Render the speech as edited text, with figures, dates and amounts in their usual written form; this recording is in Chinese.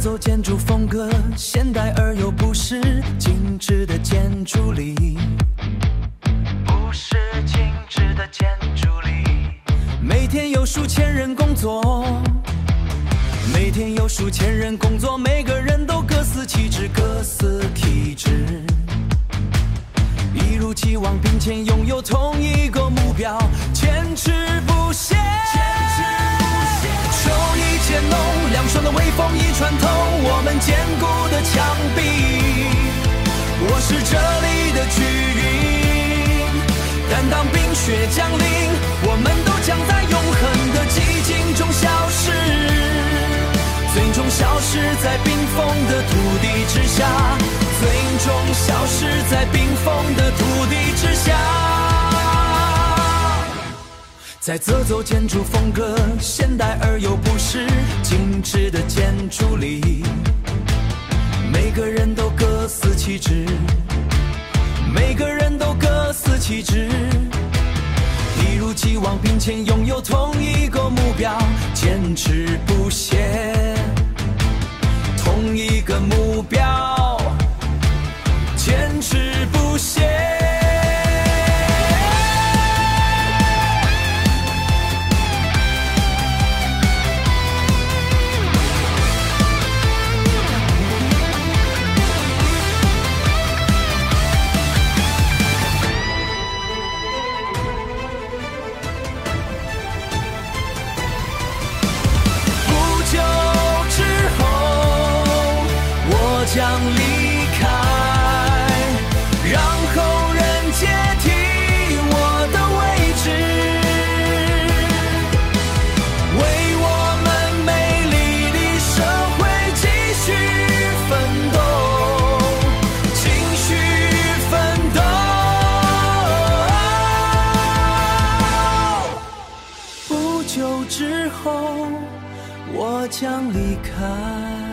走建筑风格，现代而又不失精致的建筑里，不是精致的建筑里，每天有数千人工作，每天有数千人工作，每个人都各司其职，各司其职，一如既往并肩拥有同一个目标，坚持不懈，手艺渐浓，凉爽的微风已穿透我们坚固的墙壁。我是这里的巨云，但当冰雪降临，我们都将在永恒的寂静中消失，最终消失在冰封的土地之下，最终消失在冰封的土地之下。在这座建筑风格现代而又不失精致的建筑里，每个人都各司其职，每个人都各司其职，一如既往并肩拥有同一个目标，坚持不懈，同一个目标，坚持不懈。将离开，让后人接替我的位置，为我们美丽的社会继续奋斗，继续奋斗。不久之后，我将离开。